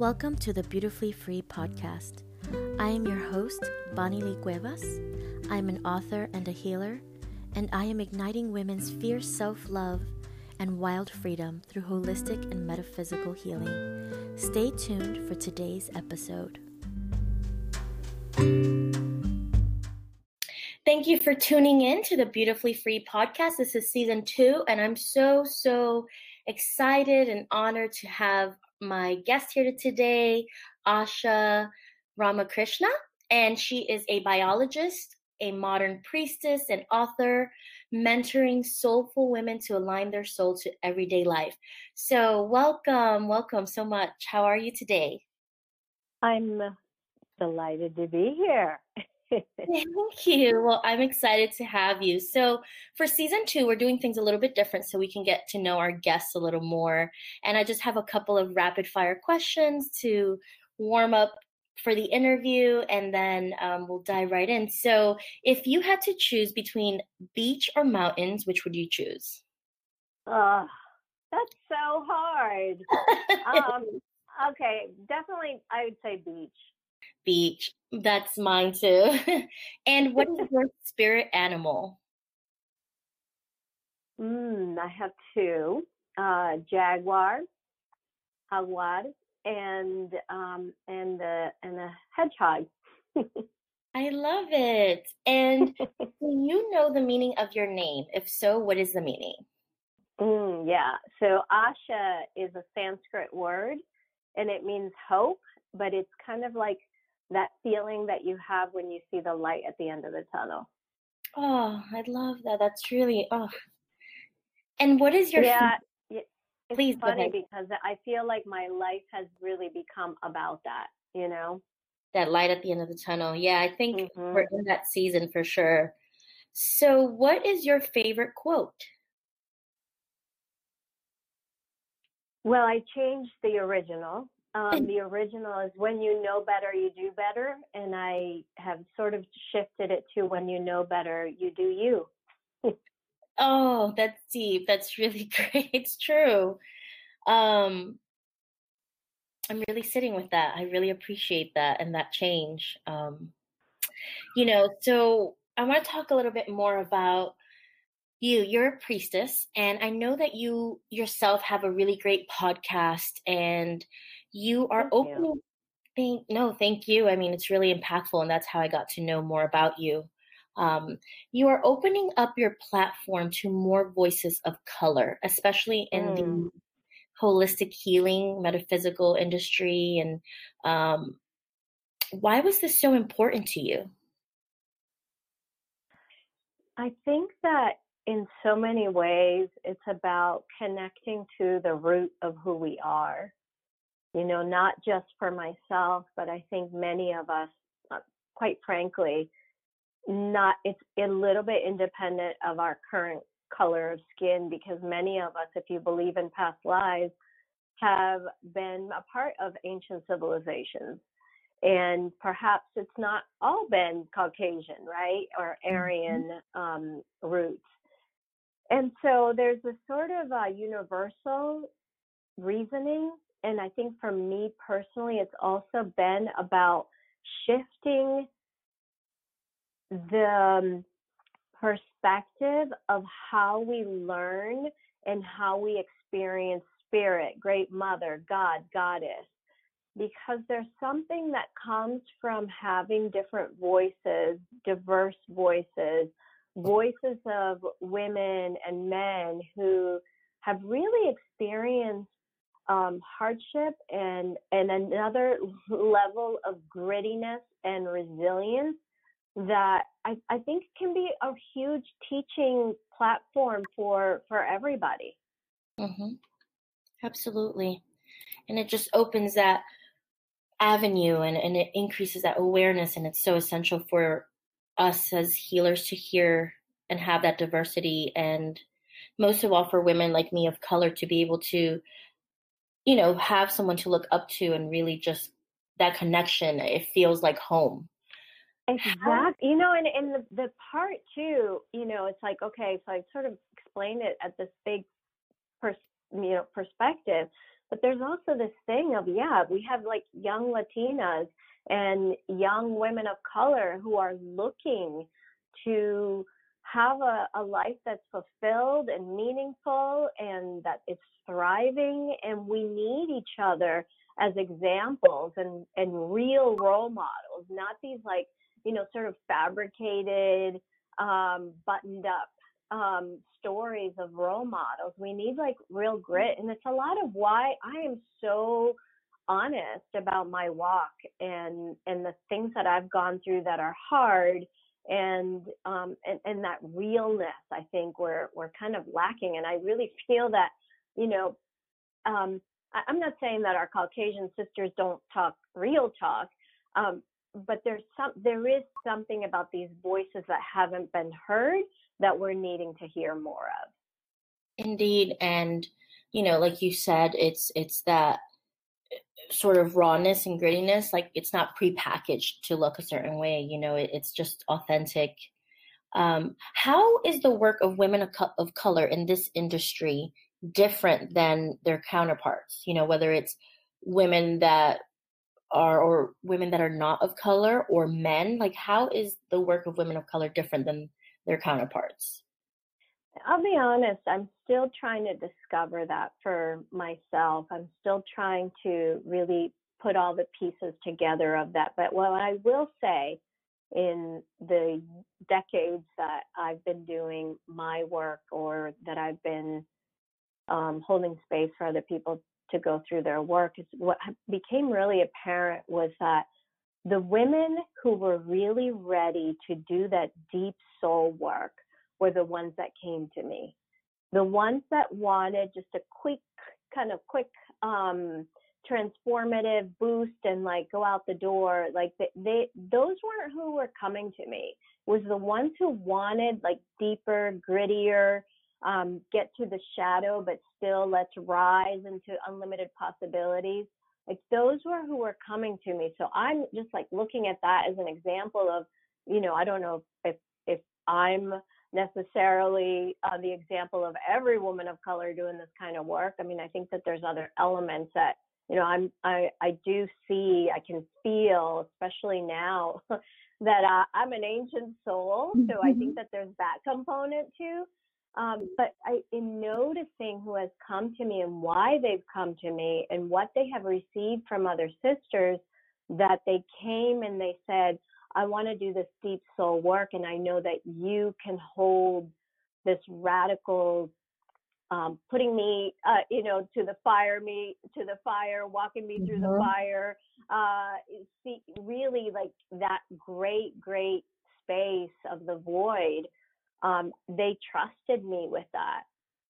Welcome to the Beautifully Free podcast. I am your host, Bonnie Lee Cuevas. I'm an author and a healer, and I am igniting women's fierce self-love and wild freedom through holistic and metaphysical healing. Stay tuned for today's episode. Thank you for tuning in to the Beautifully Free podcast. This is season 2, and I'm so excited and honored to have my guest here today, Asha Ramakrishna, and she is a biologist, a modern priestess, and author, mentoring soulful women to align their soul to everyday life. So welcome so much. How are you today? I'm delighted to be here. Thank you. Well, I'm excited to have you. So for season 2, we're doing things a little bit different so we can get to know our guests a little more. And I just have a couple of rapid fire questions to warm up for the interview, and then we'll dive right in. So if you had to choose between beach or mountains, which would you choose? That's so hard. Okay, definitely I would say beach. Beach. That's mine too. And what is your spirit animal? I have 2, jaguar, jaguar, and a hedgehog. I love it. And do you know the meaning of your name? If so, what is the meaning? Yeah. So Asha is a Sanskrit word, and it means hope, but it's kind of like that feeling that you have when you see the light at the end of the tunnel. Oh, I love that. That's really, And what is your It's Please funny because I feel like my life has really become about that, That light at the end of the tunnel. Yeah, I think we're in that season for sure. So what is your favorite quote? Well, I changed the original. The original is when you know better, you do better. And I have sort of shifted it to when you know better, you do you. Oh, that's deep. That's really great. It's true. I'm really sitting with that. I really appreciate that and that change. So I want to talk a little bit more about you. You're a priestess, and I know that you yourself have a really great podcast, and you are opening. Thank you. I mean, it's really impactful, and that's how I got to know more about you. You are opening up your platform to more voices of color, especially in the holistic healing, metaphysical industry. And why was this so important to you? I think that in so many ways, it's about connecting to the root of who we are. Not just for myself, but I think many of us, quite frankly, it's a little bit independent of our current color of skin, because many of us, if you believe in past lives, have been a part of ancient civilizations. And perhaps it's not all been Caucasian, right? Or Aryan roots. And so there's a sort of universal reasoning. And I think for me personally, it's also been about shifting the perspective of how we learn and how we experience spirit, great mother, God, goddess, because there's something that comes from having different voices, diverse voices of women and men who have really experienced hardship and another level of grittiness and resilience that I think can be a huge teaching platform for everybody. Mm-hmm. Absolutely. And it just opens that avenue and it increases that awareness, and it's so essential for us as healers to hear and have that diversity, and most of all for women like me of color to be able to have someone to look up to, and really just that connection. It feels like home. Exactly. And the part too, it's like, okay, so I sort of explained it at this big perspective, But there's also this thing of, we have like young Latinas and young women of color who are looking to have a life that's fulfilled and meaningful and that it's thriving. And we need each other as examples and real role models, not these like, sort of fabricated, buttoned up stories of role models. We need like real grit. And it's a lot of why I am so honest about my walk and the things that I've gone through that are hard, and that realness, I think we're kind of lacking. And I really feel that, I'm not saying that our Caucasian sisters don't talk real talk, but there is something about these voices that haven't been heard that we're needing to hear more of. Indeed. And, like you said, it's that sort of rawness and grittiness. Like, it's not prepackaged to look a certain way, it's just authentic. How is the work of women of color in this industry different than their counterparts? Whether it's women that are, or women that are not of color, or men, like how is the work of women of color different than their counterparts? I'll be honest, I'm still trying to discover that for myself. I'm still trying to really put all the pieces together of that. But what I will say, in the decades that I've been doing my work, or that I've been holding space for other people to go through their work, is what became really apparent was that the women who were really ready to do that deep soul work were the ones that came to me. The ones that wanted just a quick transformative boost and like go out the door, like those weren't who were coming to me. It was the ones who wanted like deeper, grittier, get to the shadow, but still let's rise into unlimited possibilities. Like those were who were coming to me. So I'm just like looking at that as an example of, I don't know if I'm necessarily the example of every woman of color doing this kind of work. I mean, I think that there's other elements that, I do see, I can feel, especially now that I'm an ancient soul. So I think that there's that component too. But in noticing who has come to me and why they've come to me and what they have received from other sisters, that they came and they said, I want to do this deep soul work, and I know that you can hold this radical, putting me, to the fire, walking me through the fire. See, really like that great space of the void. They trusted me with that.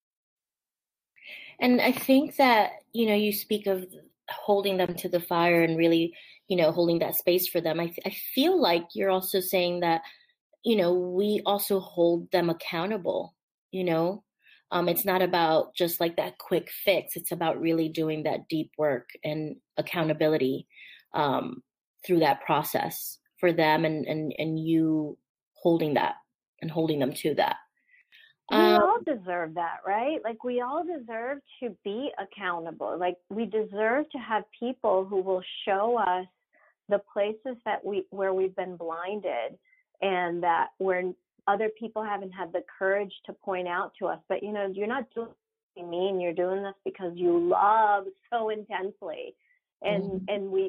And I think that, you speak of holding them to the fire and really, holding that space for them. I feel like you're also saying that, we also hold them accountable, it's not about just like that quick fix. It's about really doing that deep work and accountability through that process for them, and you holding that and holding them to that. We all deserve that, right? Like we all deserve to be accountable. Like we deserve to have people who will show us the places where we've been blinded, and that where other people haven't had the courage to point out to us. But you're not doing what you mean. You're doing this because you love so intensely, and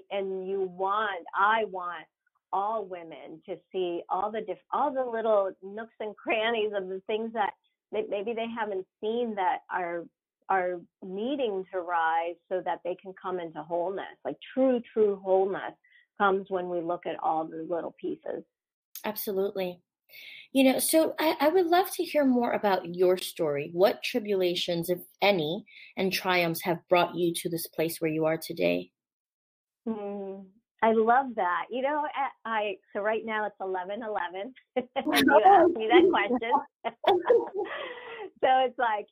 I want all women to see all the little nooks and crannies of the things that maybe they haven't seen, that are needing to rise so that they can come into wholeness. Like true wholeness comes when we look at all the little pieces. Absolutely. So I would love to hear more about your story. What tribulations, if any, and triumphs have brought you to this place where you are today? I love that. So right now it's 11:11. When you asked me that question. So it's like,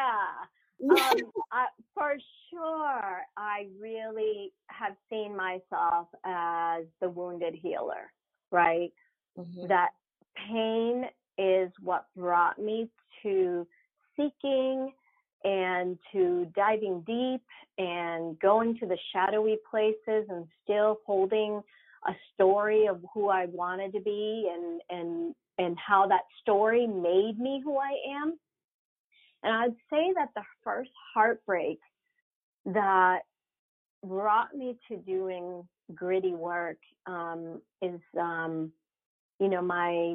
for sure, I really have seen myself as the wounded healer, right? Mm-hmm. That pain is what brought me to seeking and to diving deep and going to the shadowy places and still holding a story of who I wanted to be and how that story made me who I am. And I'd say that the first heartbreak that brought me to doing gritty work is you know,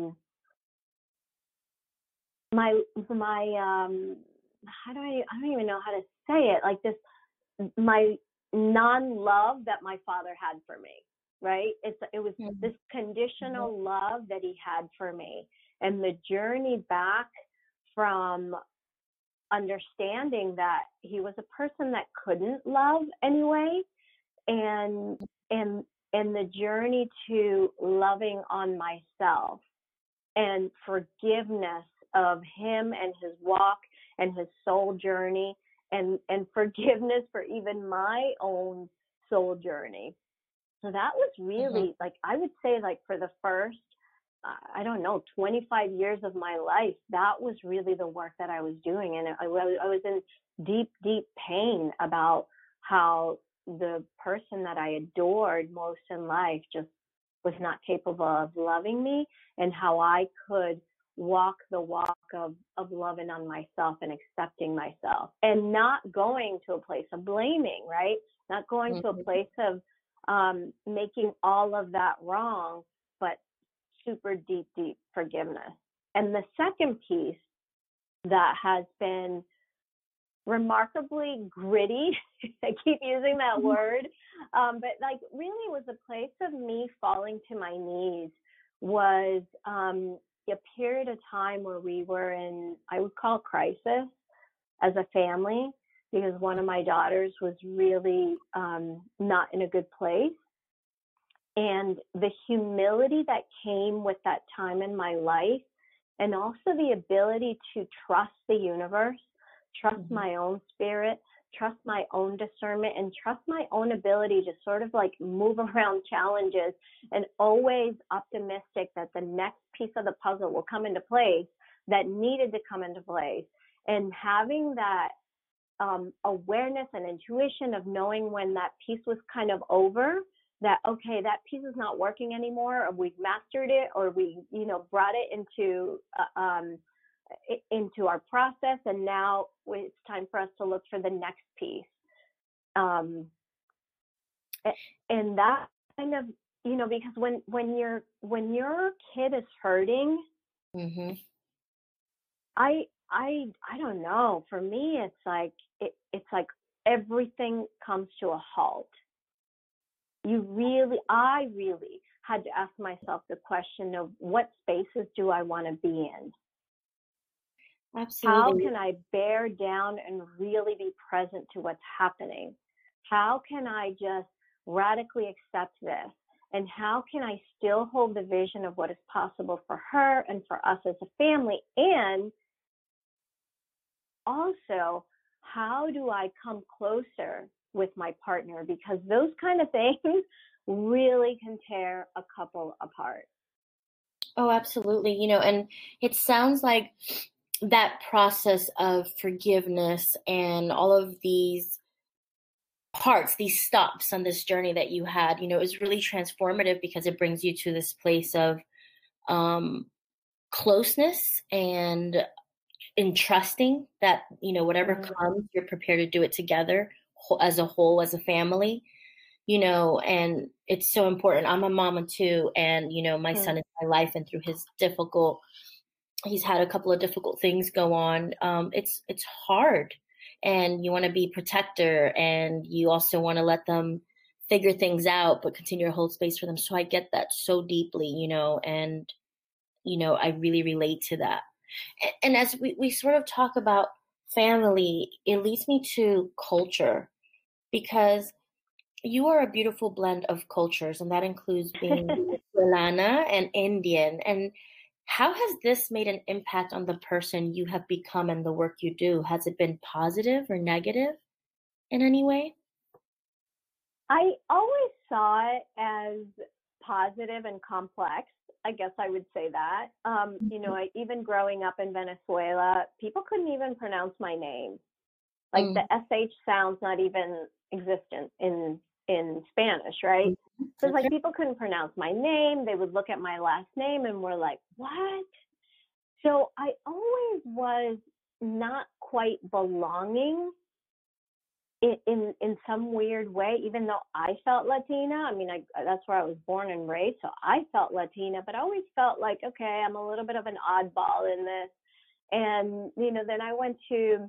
my how do I don't even know how to say it, like this, my non-love that my father had for me, right? It was this conditional love that he had for me, and the journey back from understanding that he was a person that couldn't love anyway, and and and the journey to loving on myself and forgiveness of him and his walk and his soul journey, and forgiveness for even my own soul journey. So that was really, like, I would say, like, for the first I don't know, 25 years of my life, that was really the work that I was doing. And I was in deep, deep pain about how the person that I adored most in life just was not capable of loving me, and how I could walk the walk of loving on myself and accepting myself, and not going to a place of blaming, right? Not going to a place of making all of that wrong, but super deep, deep forgiveness. And the second piece that has been remarkably gritty, I keep using that word, but like really was a place of me falling to my knees, was a period of time where we were in, I would call, crisis as a family, because one of my daughters was really not in a good place. And the humility that came with that time in my life, and also the ability to trust the universe, trust my own spirit, trust my own discernment, and trust my own ability to sort of like move around challenges, and always optimistic that the next piece of the puzzle will come into place that needed to come into place. And having that awareness and intuition of knowing when that piece was kind of over, that, okay, that piece is not working anymore, or we've mastered it, or we, brought it into our process, and now it's time for us to look for the next piece. And that kind of, because when your kid is hurting, I don't know. For me, it's like everything comes to a halt. I really had to ask myself the question of, what spaces do I want to be in? Absolutely. How can I bear down and really be present to what's happening? How can I just radically accept this? And how can I still hold the vision of what is possible for her and for us as a family? And also, how do I come closer with my partner? Because those kind of things really can tear a couple apart. Oh, absolutely. And it sounds like that process of forgiveness and all of these parts, these stops on this journey that you had, is really transformative, because it brings you to this place of closeness and in trusting that, whatever comes, you're prepared to do it together as a whole, as a family, and it's so important. I'm a mama too. And, my son is in my life, and through he's had a couple of difficult things go on. It's hard, and you want to be protector, and you also want to let them figure things out, but continue to hold space for them. So I get that so deeply, and, I really relate to that. And as we sort of talk about family, it leads me to culture, because you are a beautiful blend of cultures, and that includes being Venezuelana and Indian. And how has this made an impact on the person you have become and the work you do? Has it been positive or negative in any way? I always saw it as positive and complex. I guess I would say that. Even growing up in Venezuela, people couldn't even pronounce my name. Like the Mm. sh sound's not even existent in Spanish, right? So it's like Okay. people couldn't pronounce my name. They would look at my last name and were like, what? So I always was not quite belonging in some weird way, even though I felt Latina. I mean, that's where I was born and raised, so I felt Latina, but I always felt like, okay, I'm a little bit of an oddball in this. And then I went to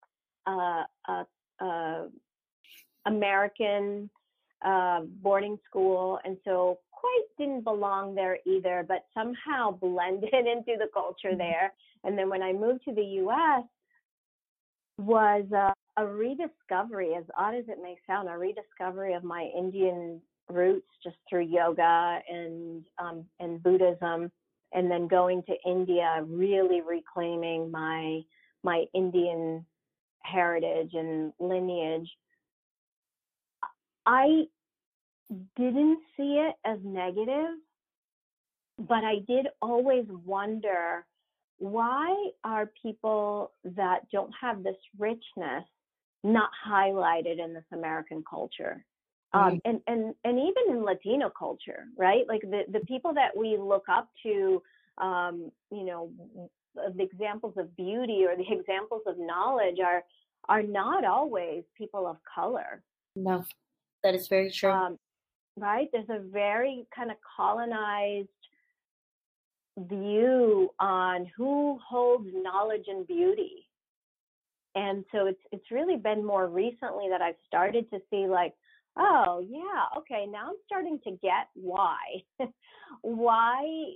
a American boarding school, and so quite didn't belong there either, but somehow blended into the culture there. And then when I moved to the U.S., was a rediscovery, as odd as it may sound, a rediscovery of my Indian roots just through yoga and Buddhism, and then going to India, really reclaiming my Indian heritage and lineage. I didn't see it as negative, but I did always wonder, why are people that don't have this richness not highlighted in this American culture? Mm. And even in Latino culture, right? Like the people that we look up to, the examples of beauty or the examples of knowledge are not always people of color. No, that is very true. Right? There's a very kind of colonized view on who holds knowledge and beauty. And so it's really been more recently that I've started to see, like, oh yeah, okay, now I'm starting to get why why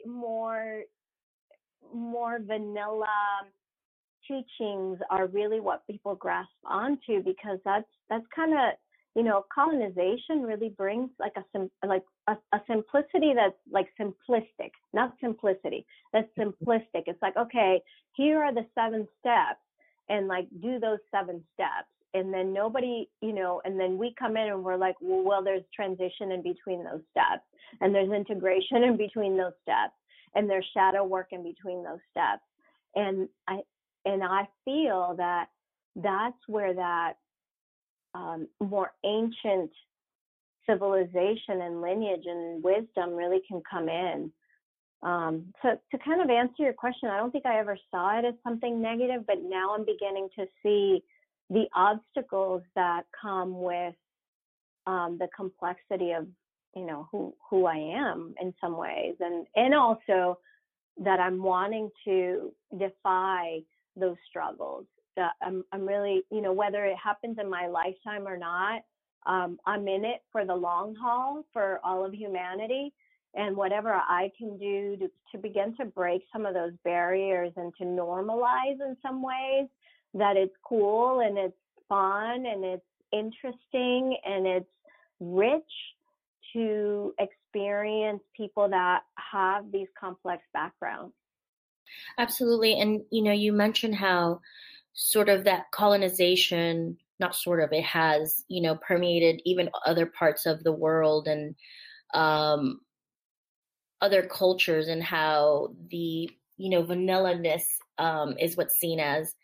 more vanilla teachings are really what people grasp onto, because that's kind of, colonization really brings like a simplicity that's like simplistic, not simplicity, that's simplistic. It's like, okay, here are the 7 steps, and like do those 7 steps, and then nobody, and then we come in and we're like, well, there's transition in between those steps, and there's integration in between those steps, and there's shadow work in between those steps. And I feel that that's where that more ancient civilization and lineage and wisdom really can come in. So to kind of answer your question, I don't think I ever saw it as something negative, but now I'm beginning to see the obstacles that come with the complexity of, who I am in some ways, and also that I'm wanting to defy those struggles. I'm really, whether it happens in my lifetime or not, I'm in it for the long haul for all of humanity. And whatever I can do to begin to break some of those barriers and to normalize in some ways that it's cool and it's fun and it's interesting and it's rich to experience people that have these complex backgrounds. Absolutely. And, you mentioned how sort of that colonization, not sort of, it has, permeated even other parts of the world and um, other cultures, and how the, vanilla-ness is what's seen as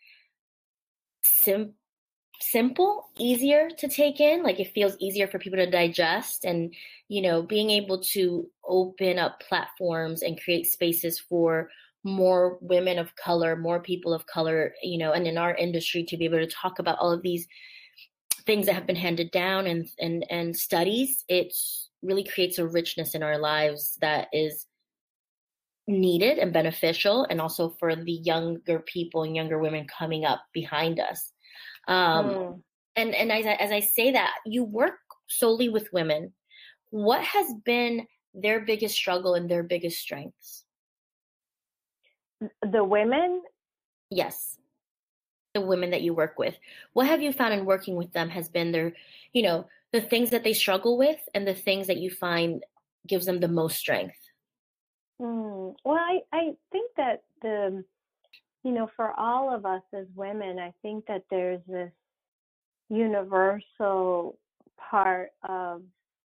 simple, easier to take in. Like it feels easier for people to digest, and, being able to open up platforms and create spaces for more women of color, more people of color, and in our industry to be able to talk about all of these things that have been handed down and studies, it really creates a richness in our lives that is needed and beneficial, and also for the younger people and younger women coming up behind us. And as I say that, you work solely with women. What has been their biggest struggle and their biggest strengths? The women? Yes, the women that you work with. What have you found in working with them has been their, the things that they struggle with and the things that you find gives them the most strength? Well, I think that for all of us as women, I think that there's this universal part of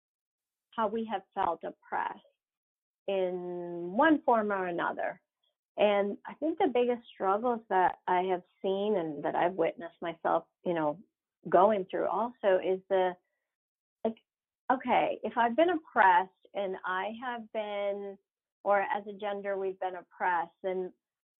how we have felt oppressed in one form or another. And I think the biggest struggles that I have seen and that I've witnessed myself, going through also is like, okay, if I've been oppressed and I have been, or as a gender, we've been oppressed, then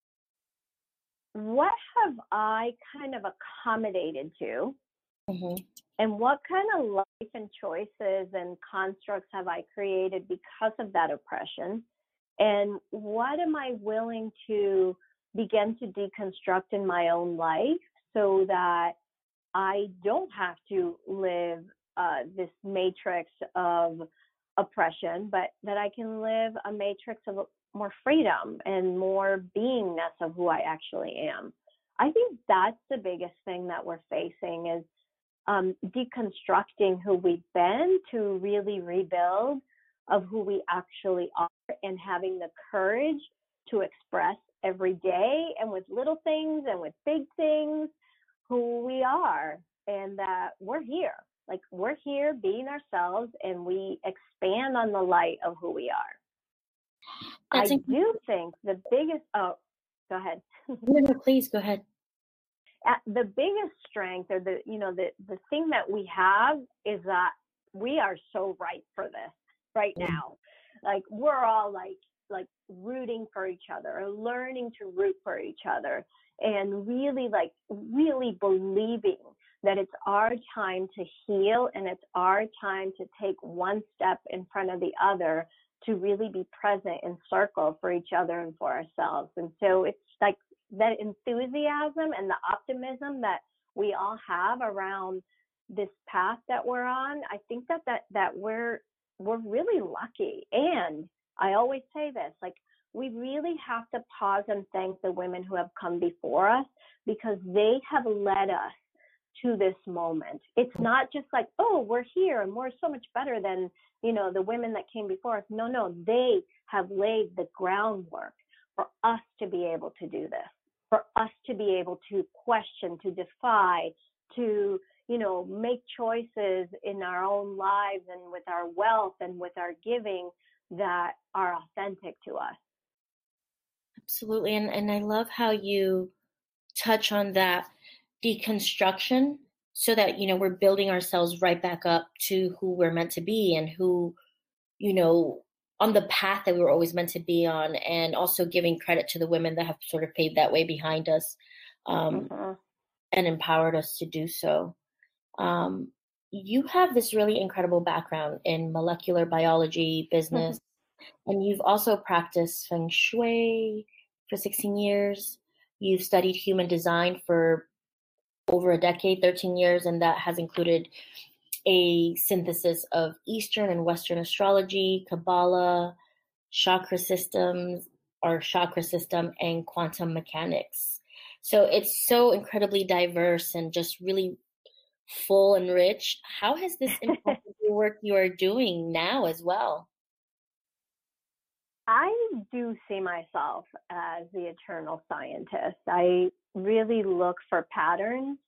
what have I kind of accommodated to? Mm-hmm. And what kind of life and choices and constructs have I created because of that oppression? And what am I willing to begin to deconstruct in my own life so that I don't have to live this matrix of oppression, but that I can live a matrix of more freedom and more beingness of who I actually am? I think that's the biggest thing that we're facing is deconstructing who we've been to really rebuild of who we actually are and having the courage to express every day and with little things and with big things who we are and that we're here. Like we're here being ourselves and we expand on the light of who we are. I do think the biggest, go ahead. No, please go ahead. The biggest strength or the thing that we have is that we are so right for this right now. Like we're all like rooting for each other or learning to root for each other and really believing that it's our time to heal and it's our time to take one step in front of the other to really be present in circle for each other and for ourselves. And so it's like that enthusiasm and the optimism that we all have around this path that we're on, I think that we're really lucky. And I always say this, like we really have to pause and thank the women who have come before us because they have led us to this moment. It's not just like, oh, we're here and we're so much better than, the women that came before us. No, they have laid the groundwork for us to be able to do this, for us to be able to question, to defy, to, make choices in our own lives and with our wealth and with our giving that are authentic to us. Absolutely. And I love how you touch on that deconstruction so that, we're building ourselves right back up to who we're meant to be and who, on the path that we were always meant to be on, and also giving credit to the women that have sort of paved that way behind us and empowered us to do so. You have this really incredible background in molecular biology, business, and you've also practiced Feng Shui for 16 years. You've studied human design for over a decade, 13 years, and that has included a synthesis of Eastern and Western astrology, Kabbalah, chakra systems, or chakra system, and quantum mechanics. So it's so incredibly diverse and just really full and rich. How has this impacted the work you are doing now as well? I do see myself as the eternal scientist. I really look for patterns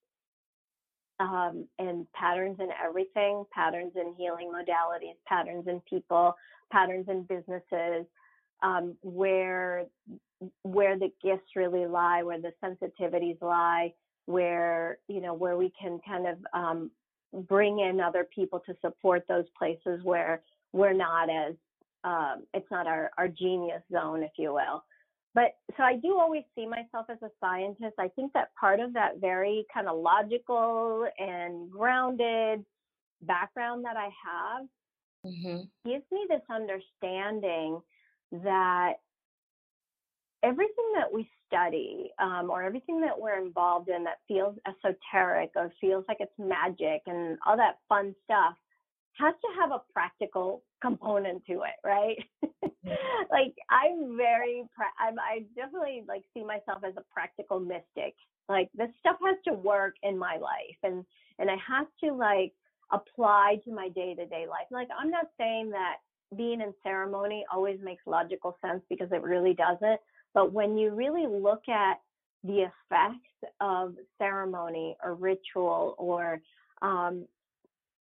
and patterns in everything, patterns in healing modalities, patterns in people, patterns in businesses, where the gifts really lie, where the sensitivities lie, where we can kind of bring in other people to support those places where we're not as it's not our genius zone, if you will. But so I do always see myself as a scientist. I think that part of that very kind of logical and grounded background that I have gives me this understanding that everything that we study or everything that we're involved in that feels esoteric or feels like it's magic and all that fun stuff has to have a practical component to it, right? Like I definitely like see myself as a practical mystic. Like this stuff has to work in my life and it has to like apply to my day-to-day life. Like I'm not saying that being in ceremony always makes logical sense because it really doesn't. But when you really look at the effects of ceremony or ritual or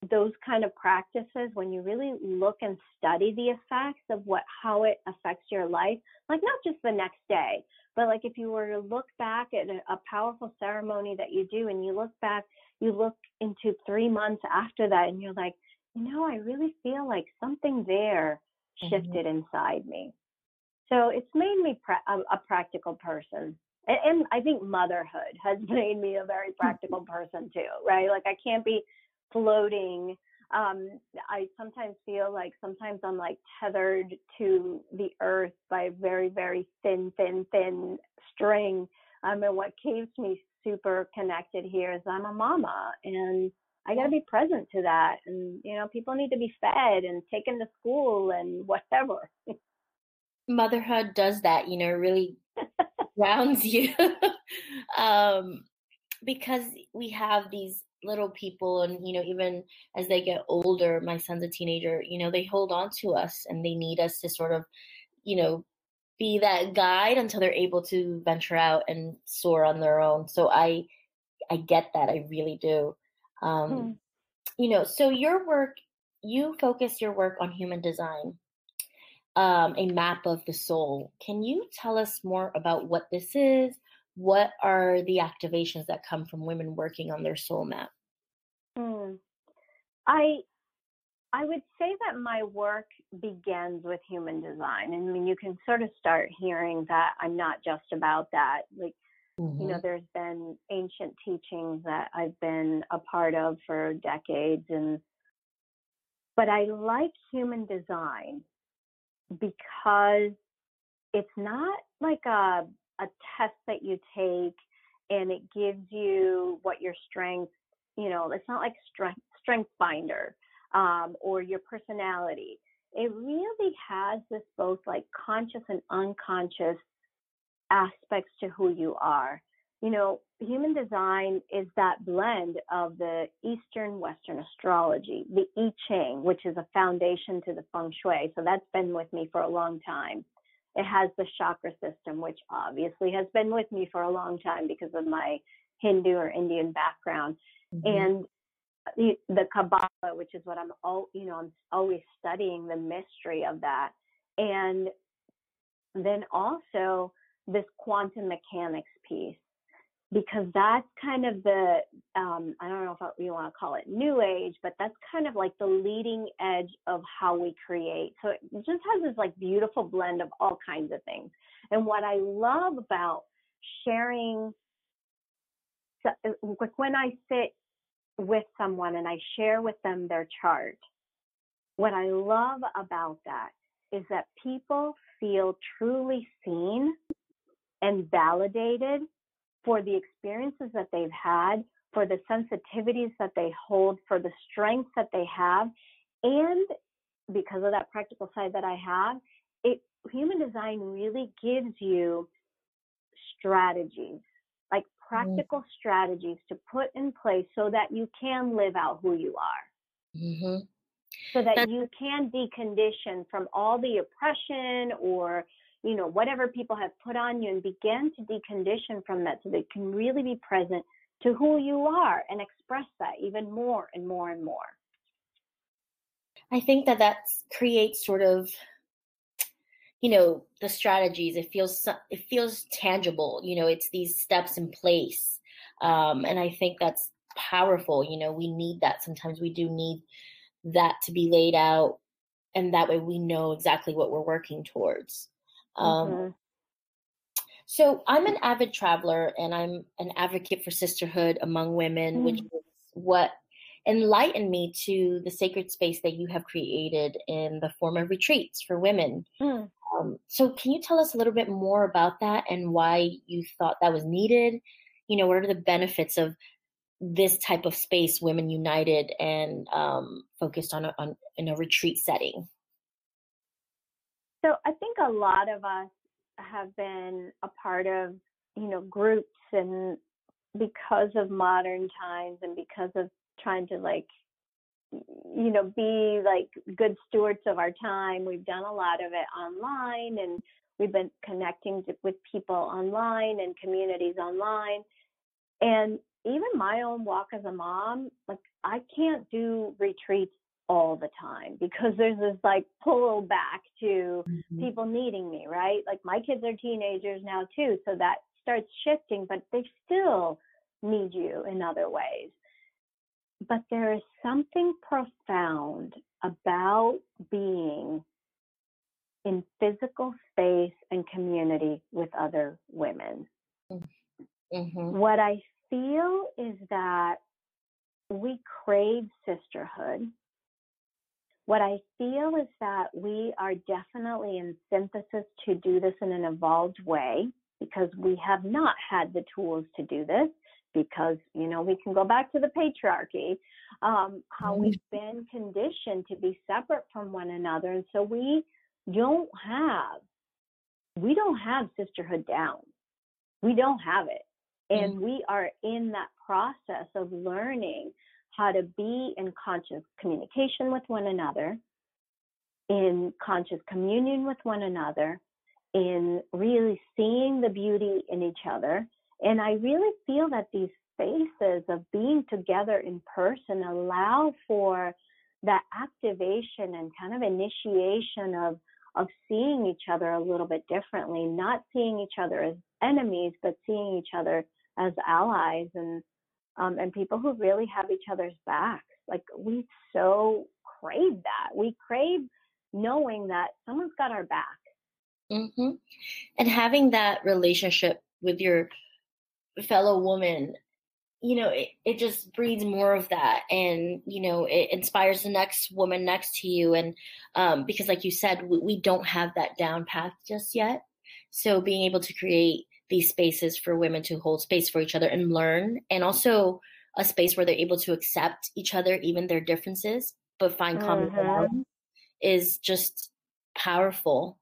those kind of practices, when you really look and study the effects of how it affects your life, like not just the next day, but like if you were to look back at a powerful ceremony that you do, and you look back, you look into 3 months after that, and you're like, I really feel like something there shifted inside me. So it's made me a practical person. And I think motherhood has made me a very practical person too, right? Like I can't be floating. I sometimes feel like sometimes I'm like tethered to the earth by a very, very thin string. And what keeps me super connected here is I'm a mama, and I got to be present to that. And, people need to be fed and taken to school and whatever. Motherhood does that, really grounds you. Because we have these little people, and even as they get older, my son's a teenager, they hold on to us, and they need us to sort of, be that guide until they're able to venture out and soar on their own. So I get that. I really do. So your work, you focus your work on human design, a map of the soul. Can you tell us more about what this is? What are the activations that come from women working on their soul map? I would say that my work begins with human design. I mean, you can sort of start hearing that I'm not just about that. Like, there's been ancient teachings that I've been a part of for decades, but I like human design because it's not like a test that you take and it gives you what your strengths, it's not like strength finder or your personality. It really has this both like conscious and unconscious aspects to who you are. Human design is that blend of the Eastern Western astrology, the I Ching, which is a foundation to the feng shui. So that's been with me for a long time. It has the chakra system, which obviously has been with me for a long time because of my Hindu or Indian background. And the Kabbalah, which is what I'm always studying the mystery of that. And then also this quantum mechanics piece, because that's kind of the, I don't know if you want to call it new age, but that's kind of like the leading edge of how we create. So it just has this like beautiful blend of all kinds of things. And what I love about sharing, like when I sit with someone and I share with them their chart, what I love about that is that people feel truly seen and validated for the experiences that they've had, for the sensitivities that they hold, for the strengths that they have. And because of that practical side that I have, human design really gives you strategies, like practical strategies to put in place so that you can live out who you are. So that you can decondition from all the oppression or whatever people have put on you, and begin to decondition from that so that you can really be present to who you are and express that even more and more and more. I think that creates sort of, the strategies. It feels tangible. It's these steps in place. And I think that's powerful. We need that. Sometimes we do need that to be laid out, and that way we know exactly what we're working towards. So I'm an avid traveler, and I'm an advocate for sisterhood among women, which is what enlightened me to the sacred space that you have created in the form of retreats for women. So can you tell us a little bit more about that and why you thought that was needed? What are the benefits of this type of space, Women United, and focused on in a retreat setting? So I think a lot of us have been a part of, groups, and because of modern times and because of trying to be like good stewards of our time, we've done a lot of it online, and we've been connecting with people online and communities online. And even my own walk as a mom, like I can't do retreats all the time because there's this like pull back to people needing me, right? Like my kids are teenagers now too, so that starts shifting, but they still need you in other ways. But there is something profound about being in physical space and community with other women. Mm-hmm. What I feel is that we crave sisterhood. What I feel is that we are definitely in synthesis to do this in an evolved way because we have not had the tools to do this because, you know, we can go back to the patriarchy, how we've been conditioned to be separate from one another. And so we don't have sisterhood down. We don't have it. And we are in that process of learning how to be in conscious communication with one another, in conscious communion with one another, in really seeing the beauty in each other. And I really feel that these spaces of being together in person allow for that activation and kind of initiation of seeing each other a little bit differently, not seeing each other as enemies, but seeing each other as allies and people who really have each other's backs. Like we so crave that. We crave knowing that someone's got our back. Mm-hmm. And having that relationship with your fellow woman, you know, it just breeds more of that. And, you know, it inspires the next woman next to you. And because like you said, we don't have that down path just yet. So being able to create these spaces for women to hold space for each other and learn, and also a space where they're able to accept each other, even their differences, but find common ground is just powerful.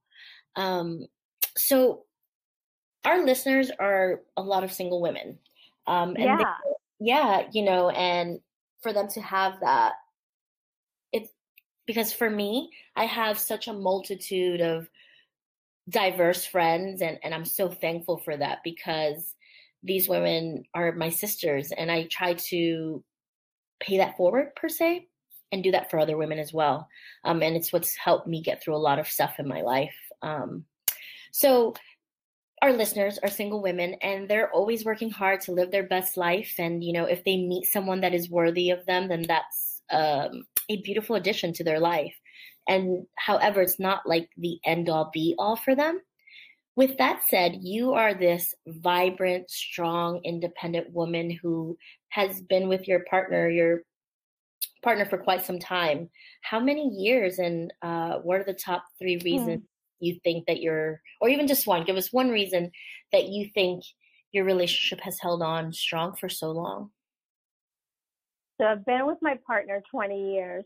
So our listeners are a lot of single women. And you know, and for them to have that, it's because for me, I have such a multitude of diverse friends, and I'm so thankful for that because these women are my sisters, and I try to pay that forward per se and do that for other women as well. And it's what's helped me get through a lot of stuff in my life. So our listeners are single women, and they're always working hard to live their best life. And, you know, if they meet someone that is worthy of them, then that's a beautiful addition to their life. And however, it's not like the end all be all for them. With that said, you are this vibrant, strong, independent woman who has been with your partner for quite some time. How many years, and what are the top 3 reasons you think that or even just one, give us one reason that you think your relationship has held on strong for so long? So I've been with my partner 20 years.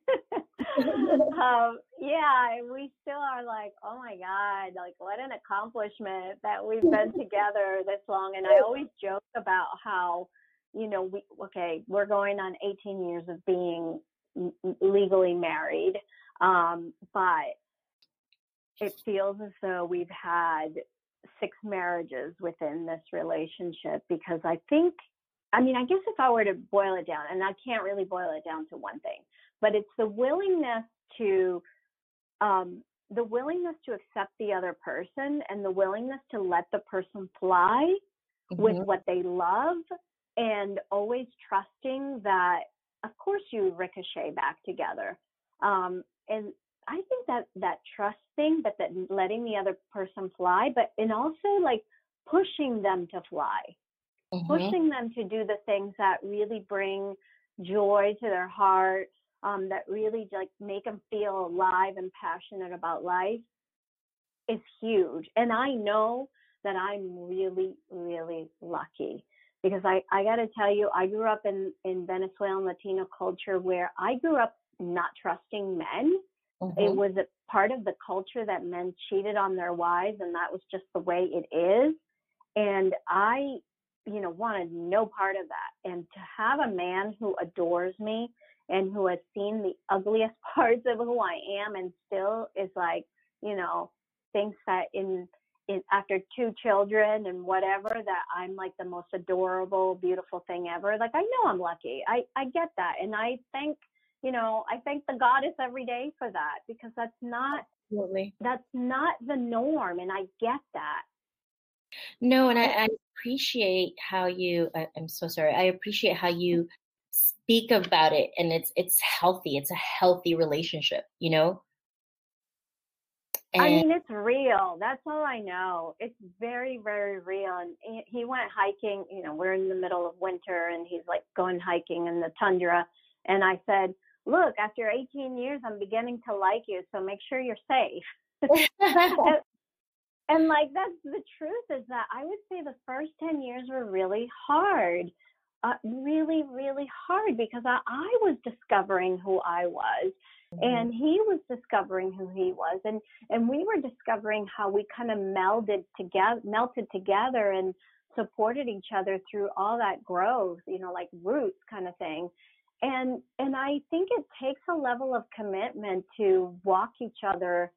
And we still are like, oh my God, like what an accomplishment that we've been together this long. And I always joke about how, you know, we're going on 18 years of being legally married. But it feels as though we've had 6 marriages within this relationship because I guess if I were to boil it down, and I can't really boil it down to one thing, but it's the willingness to accept the other person and the willingness to let the person fly with what they love, and always trusting that, of course, you ricochet back together. And I think that trust thing, but that letting the other person fly, and also like pushing them to fly. Pushing them to do the things that really bring joy to their heart, that really like make them feel alive and passionate about life is huge. And I know that I'm really, really lucky because I got to tell you, I grew up in Venezuelan Latino culture where I grew up not trusting men. It was a part of the culture that men cheated on their wives, and that was just the way it is. And I wanted no part of that. And to have a man who adores me and who has seen the ugliest parts of who I am and still is like, thinks that in after 2 children and whatever, that I'm like the most adorable, beautiful thing ever. Like, I know I'm lucky. I get that. And I thank, I thank the goddess every day for that, because Absolutely. that's not the norm. And I get that. No, and I appreciate how I'm so sorry. I appreciate how you speak about it, and it's healthy. It's a healthy relationship, you know? I And mean, it's real. That's all I know. It's very, very real. And he went hiking. We're in the middle of winter, and he's like going hiking in the tundra. And I said, look, after 18 years, I'm beginning to like you, so make sure you're safe. and like, that's the truth, is that I would say the first 10 years were really hard. Really, really hard, because I was discovering who I was, and he was discovering who he was, and we were discovering how we kind of melted together and supported each other through all that growth, like roots kind of thing. And I think it takes a level of commitment to walk each other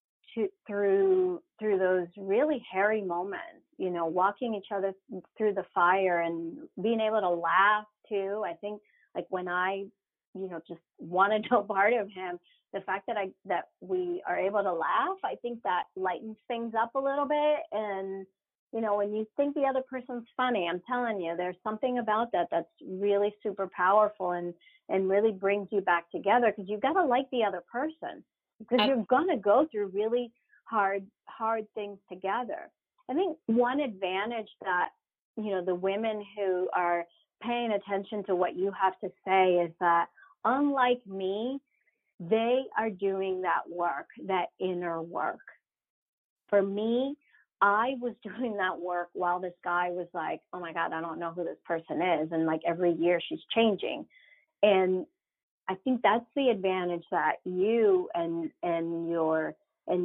through those really hairy moments, walking each other through the fire, and being able to laugh too. I think, like, when I, just wanted no part of him, the fact that we are able to laugh, I think that lightens things up a little bit. And, when you think the other person's funny, I'm telling you, there's something about that that's really super powerful, and really brings you back together, because you've got to like the other person, because you're going to go through really hard things together. I think one advantage that, the women who are paying attention to what you have to say, is that, unlike me, they are doing that work, that inner work. For me, I was doing that work while this guy was like, oh my God, I don't know who this person is. And like, every year she's changing. And I think that's the advantage that you and your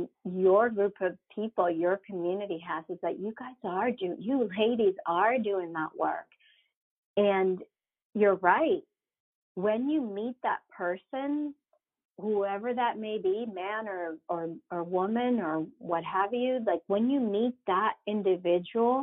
group of people, your community has, is that you ladies are doing that work. And you're right. When you meet that person, whoever that may be, man or woman or what have you, like, when you meet that individual,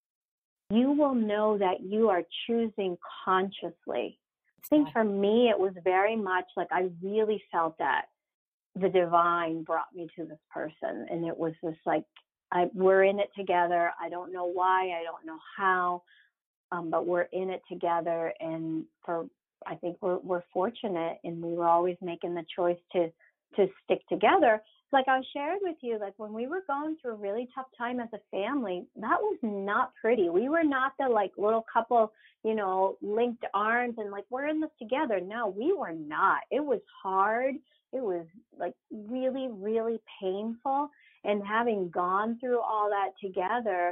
you will know that you are choosing consciously. I think for me, it was very much like, I really felt that the divine brought me to this person. And it was just like, we're in it together. I don't know why, I don't know how, but we're in it together. And I think we're fortunate, and we were always making the choice to stick together. Like I shared with you, like, when we were going through a really tough time as a family, that was not pretty. We were not the like little couple, linked arms and like, we're in this together. No, we were not. It was hard. It was like really, really painful. And having gone through all that together,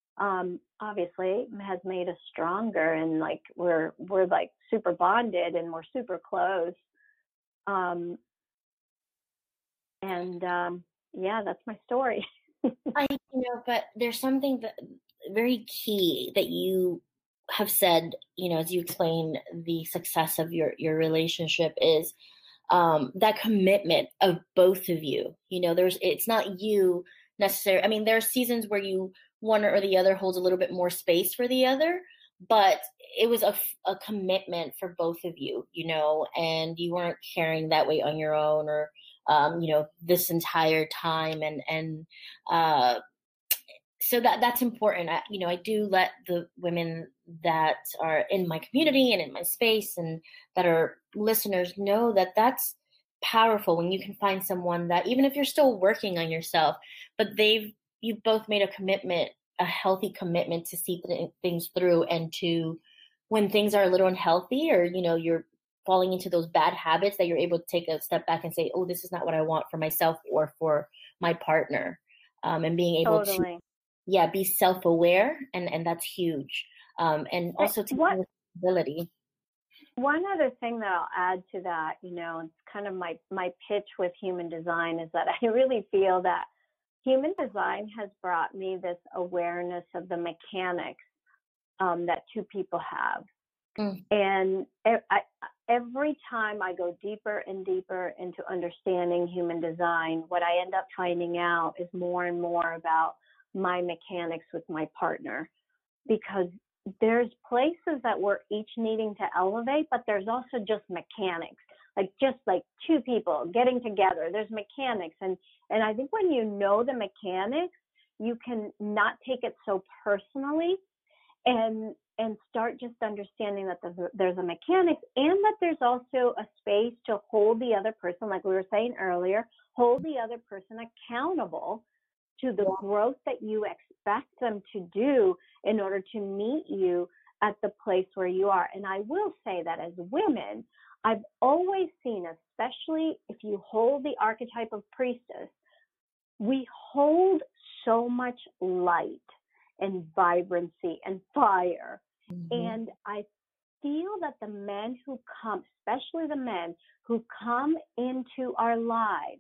obviously has made us stronger, and like, we're like super bonded, and we're super close. Yeah, that's my story. But there's something that very key that you have said, as you explain the success of your relationship, is that commitment of both of you. It's not you necessarily. I mean, there are seasons where one or the other holds a little bit more space for the other, but it was a commitment for both of you, and you weren't carrying that weight on your own, or this entire time. And so that's important. I do let the women that are in my community and in my space and that are listeners know that that's powerful, when you can find someone that, even if you're still working on yourself, but you both made a commitment, a healthy commitment, to see things through, and to, when things are a little unhealthy, or you're falling into those bad habits, that you're able to take a step back and say, oh, this is not what I want for myself or for my partner. And being able to be self-aware, and that's huge. And also taking responsibility. One other thing that I'll add to that, it's kind of my pitch with human design, is that I really feel that human design has brought me this awareness of the mechanics that two people have. And every time I go deeper and deeper into understanding human design, what I end up finding out is more and more about my mechanics with my partner, because there's places that we're each needing to elevate, but there's also just mechanics, just like two people getting together. There's mechanics, and I think when you know the mechanics, you can not take it so personally, and start just understanding that there's a mechanics, and that there's also a space to hold the other person, like we were saying earlier, hold the other person accountable to the growth that you expect them to do in order to meet you at the place where you are. And I will say that as women, I've always seen, especially if you hold the archetype of priestess, we hold so much light and vibrancy and fire. And I feel that the men who come, especially the men who come into our lives,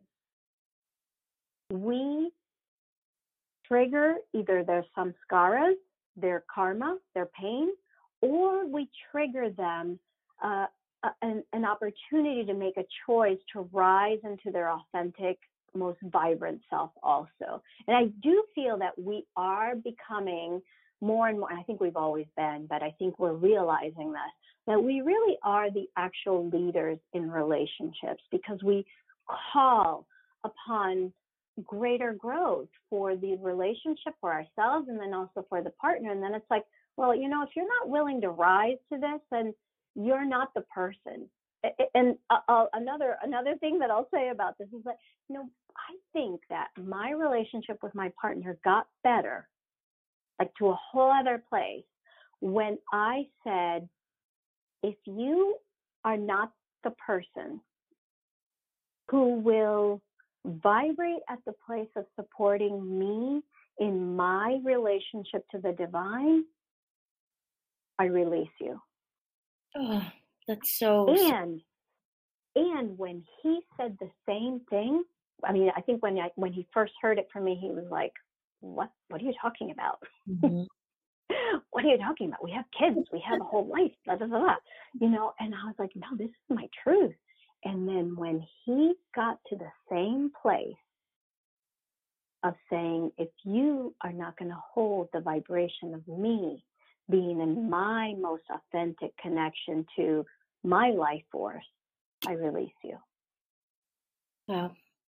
we trigger either their samskaras, their karma, their pain, or we trigger them an opportunity to make a choice to rise into their authentic, most vibrant self also. And I do feel that we are becoming more and more, and I think we've always been, but I think we're realizing this, that we really are the actual leaders in relationships, because we call upon greater growth for the relationship, for ourselves, and then also for the partner. And then it's like, well, if you're not willing to rise to this, then you're not the person. And another thing that I'll say about this is that, I think that my relationship with my partner got better, to a whole other place, when I said, if you are not the person who will vibrate at the place of supporting me in my relationship to the divine, I release you. Oh, that's so. And when he said the same thing, I think when he first heard it from me, he was like, "What are you talking about? What are you talking about? We have kids, we have a whole life, blah, blah, blah." And I was like, "No, this is my truth." And then when he got to the same place of saying, if you are not going to hold the vibration of me being in my most authentic connection to my life force, I release you. Wow.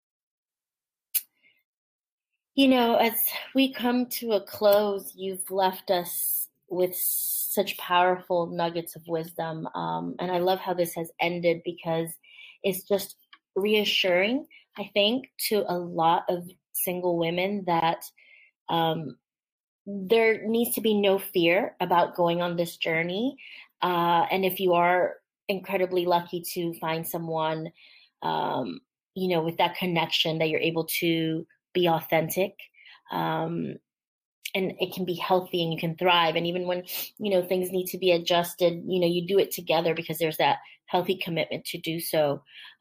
As we come to a close, you've left us with such powerful nuggets of wisdom. And I love how this has ended, because it's just reassuring, I think, to a lot of single women that there needs to be no fear about going on this journey. And if you are incredibly lucky to find someone, with that connection, that you're able to be authentic, and it can be healthy and you can thrive. And even when, things need to be adjusted, you do it together, because there's that healthy commitment to do so.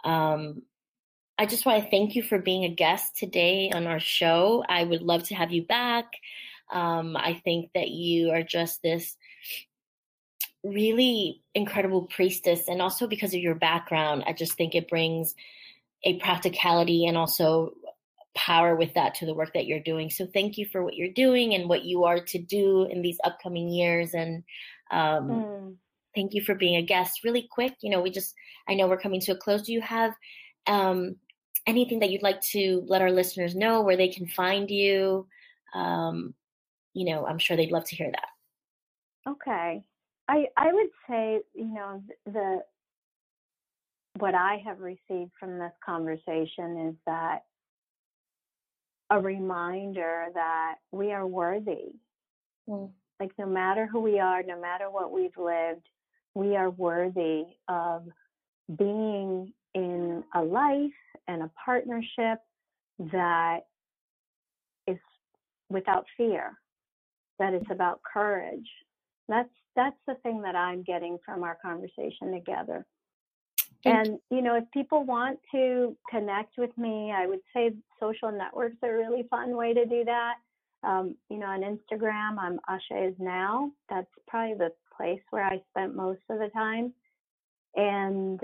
I just want to thank you for being a guest today on our show. I would love to have you back. I think that you are just this really incredible priestess. And also because of your background, I just think it brings a practicality and also power with that to the work that you're doing. So thank you for what you're doing and what you are to do in these upcoming years. And thank you for being a guest. Really quick, I know we're coming to a close. Do you have anything that you'd like to let our listeners know, where they can find you? I'm sure they'd love to hear that. Okay. I would say, what I have received from this conversation is that a reminder that we are worthy. No matter who we are, no matter what we've lived, we are worthy of being in a life and a partnership that is without fear, that it's about courage. That's the thing that I'm getting from our conversation together. And, if people want to connect with me, I would say social networks are a really fun way to do that. On Instagram, I'm Asha Is Now. That's probably the place where I spent most of the time. And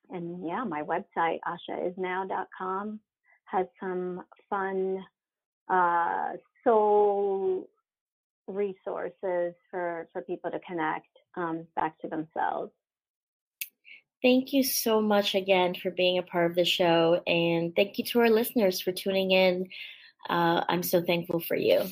yeah, my website, ashaisnow.com, has some fun soul resources for people to connect back to themselves. Thank you so much again for being a part of the show, and thank you to our listeners for tuning in. I'm so thankful for you.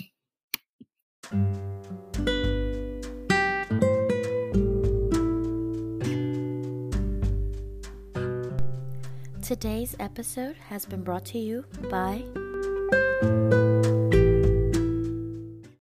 Today's episode has been brought to you by